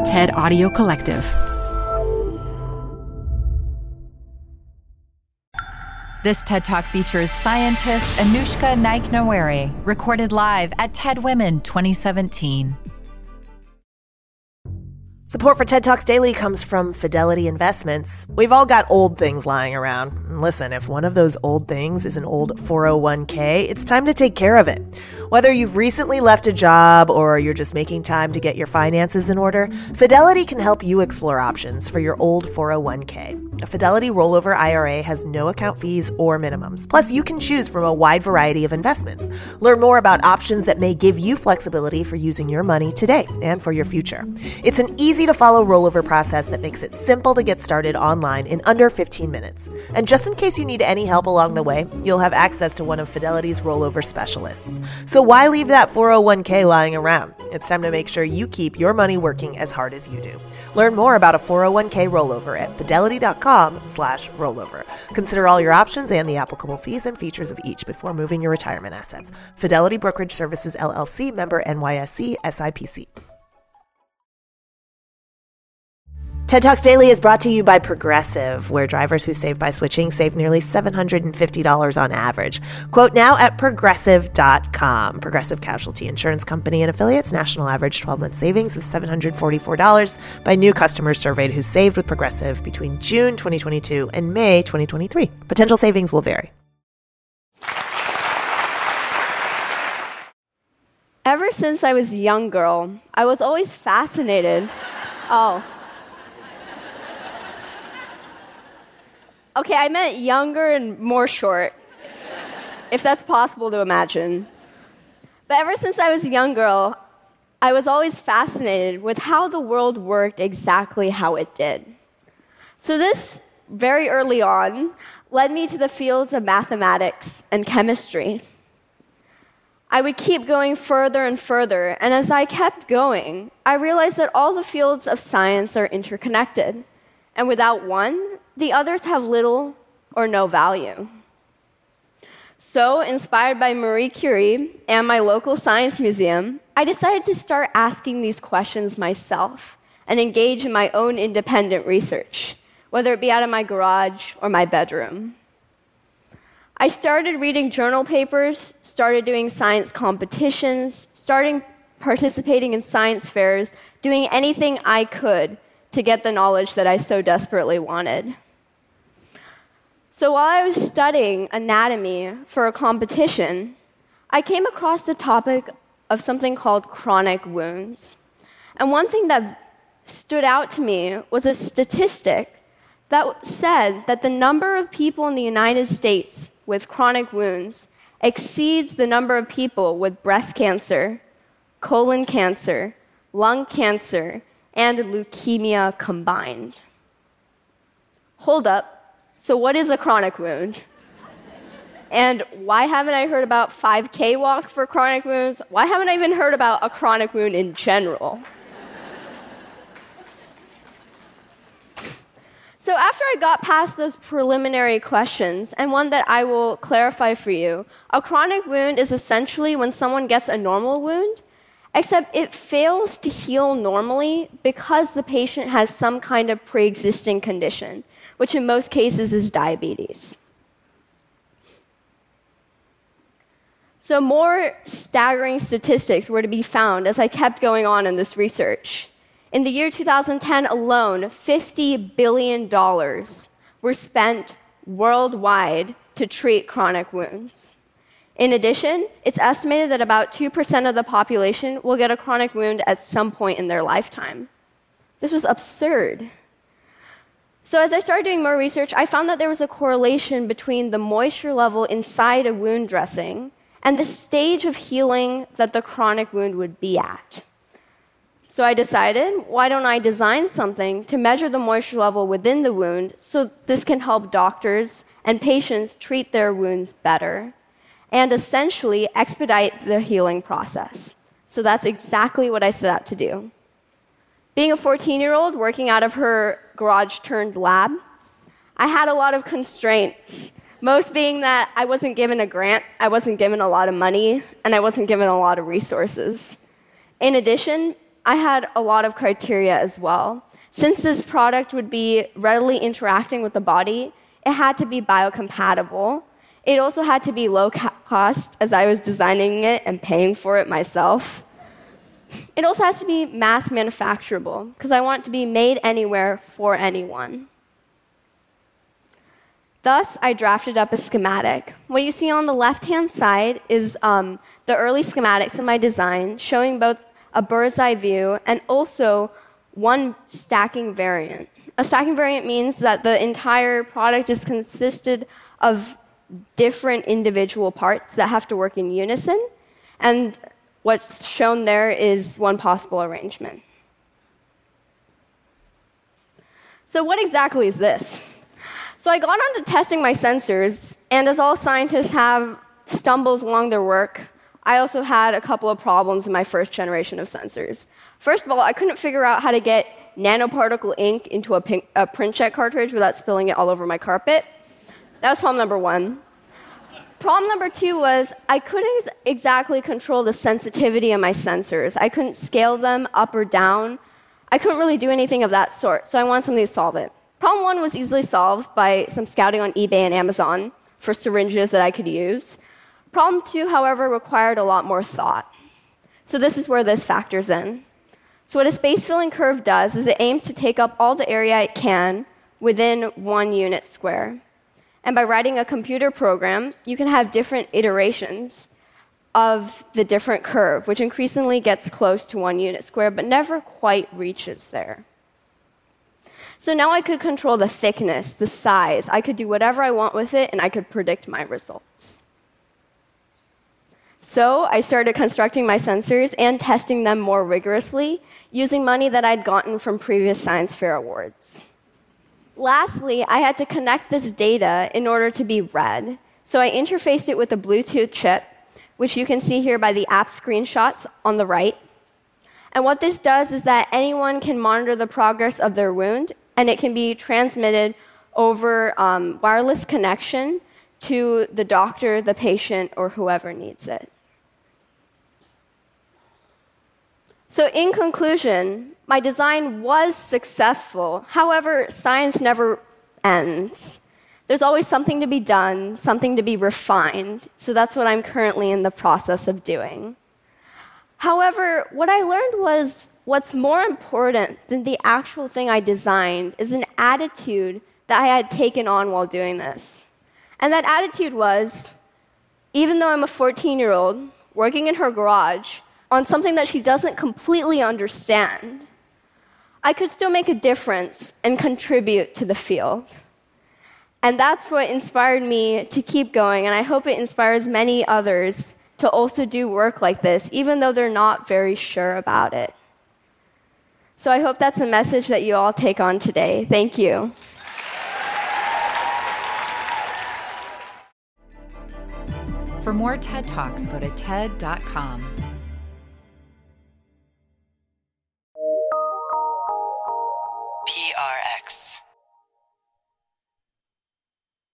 TED Audio Collective. This TED Talk features scientist Anushka Naik-Nawari, recorded live at TED Women 2017. Support for TED Talks Daily comes from Fidelity Investments. We've all got old things lying around. And listen, if one of those old things is an old 401k, it's time to take care of it. Whether you've recently left a job or you're just making time to get your finances in order, Fidelity can help you explore options for your old 401k. A Fidelity rollover IRA has no account fees or minimums. Plus, you can choose from a wide variety of investments. Learn more about options that may give you flexibility for using your money today and for your future. It's an easy-to-follow rollover process that makes it simple to get started online in under 15 minutes. And just in case you need any help along the way, you'll have access to one of Fidelity's rollover specialists. So why leave that 401k lying around? It's time to make sure you keep your money working as hard as you do. Learn more about a 401k rollover at fidelity.com/rollover. Consider all your options and the applicable fees and features of each before moving your retirement assets. Fidelity Brokerage Services, LLC, member NYSE, SIPC. TED Talks Daily is brought to you by Progressive, where drivers who save by switching save nearly $750 on average. Quote now at Progressive.com. Progressive Casualty Insurance Company and affiliates. National average 12-month savings of $744 by new customers surveyed who saved with Progressive between June 2022 and May 2023. Potential savings will vary. Ever since I was a young girl, I was always fascinated. Okay, I meant younger and more short, if that's possible to imagine. But ever since I was a young girl, I was always fascinated with how the world worked exactly how it did. So this, very early on, led me to the fields of mathematics and chemistry. I would keep going further and further, and as I kept going, I realized that all the fields of science are interconnected, and without one, the others have little or no value. So, inspired by Marie Curie and my local science museum, I decided to start asking these questions myself and engage in my own independent research, whether it be out of my garage or my bedroom. I started reading journal papers, started doing science competitions, starting participating in science fairs, doing anything I could to get the knowledge that I so desperately wanted. So while I was studying anatomy for a competition, I came across the topic of something called chronic wounds. And one thing that stood out to me was a statistic that said that the number of people in the United States with chronic wounds exceeds the number of people with breast cancer, colon cancer, lung cancer, and leukemia combined. Hold up. So what is a chronic wound? And why haven't I heard about 5K walks for chronic wounds? Why haven't I even heard about a chronic wound in general? So after I got past those preliminary questions, and one that I will clarify for you, a chronic wound is essentially when someone gets a normal wound, except it fails to heal normally because the patient has some kind of pre-existing condition, which in most cases is diabetes. So more staggering statistics were to be found as I kept going on in this research. In the year 2010 alone, $50 billion were spent worldwide to treat chronic wounds. In addition, it's estimated that about 2% of the population will get a chronic wound at some point in their lifetime. This was absurd. So as I started doing more research, I found that there was a correlation between the moisture level inside a wound dressing and the stage of healing that the chronic wound would be at. So I decided, why don't I design something to measure the moisture level within the wound so this can help doctors and patients treat their wounds better and essentially expedite the healing process. So that's exactly what I set out to do. Being a 14-year-old working out of her garage-turned-lab, I had a lot of constraints, most being that I wasn't given a grant, I wasn't given a lot of money, and I wasn't given a lot of resources. In addition, I had a lot of criteria as well. Since this product would be readily interacting with the body, it had to be biocompatible. It also had to be low cost, as I was designing it and paying for it myself. It also has to be mass manufacturable, because I want it to be made anywhere for anyone. Thus, I drafted up a schematic. What you see on the left-hand side is the early schematics of my design, showing both a bird's eye view and also one stacking variant. A stacking variant means that the entire product is consisted of different individual parts that have to work in unison, and what's shown there is one possible arrangement. So what exactly is this? So I got on to testing my sensors, and as all scientists have stumbles along their work, I also had a couple of problems in my first generation of sensors. First of all, I couldn't figure out how to get nanoparticle ink into a print check cartridge without spilling it all over my carpet. That was problem number one. Problem number two was I couldn't exactly control the sensitivity of my sensors. I couldn't scale them up or down. I couldn't really do anything of that sort, so I wanted something to solve it. Problem one was easily solved by some scouting on eBay and Amazon for syringes that I could use. Problem two, however, required a lot more thought. So this is where this factors in. So what a space-filling curve does is it aims to take up all the area it can within 1 unit square. And by writing a computer program, you can have different iterations of the different curve, which increasingly gets close to 1 unit square, but never quite reaches there. So now I could control the thickness, the size. I could do whatever I want with it, and I could predict my results. So I started constructing my sensors and testing them more rigorously, using money that I'd gotten from previous science fair awards. Lastly, I had to connect this data in order to be read. So I interfaced it with a Bluetooth chip, which you can see here by the app screenshots on the right. And what this does is that anyone can monitor the progress of their wound, and it can be transmitted over wireless connection to the doctor, the patient, or whoever needs it. So in conclusion, my design was successful. However, science never ends. There's always something to be done, something to be refined. So that's what I'm currently in the process of doing. However, what I learned was what's more important than the actual thing I designed is an attitude that I had taken on while doing this. And that attitude was, even though I'm a 14-year-old working in her garage on something that she doesn't completely understand, I could still make a difference and contribute to the field. And that's what inspired me to keep going, and I hope it inspires many others to also do work like this, even though they're not very sure about it. So I hope that's a message that you all take on today. Thank you. For more TED Talks, go to TED.com.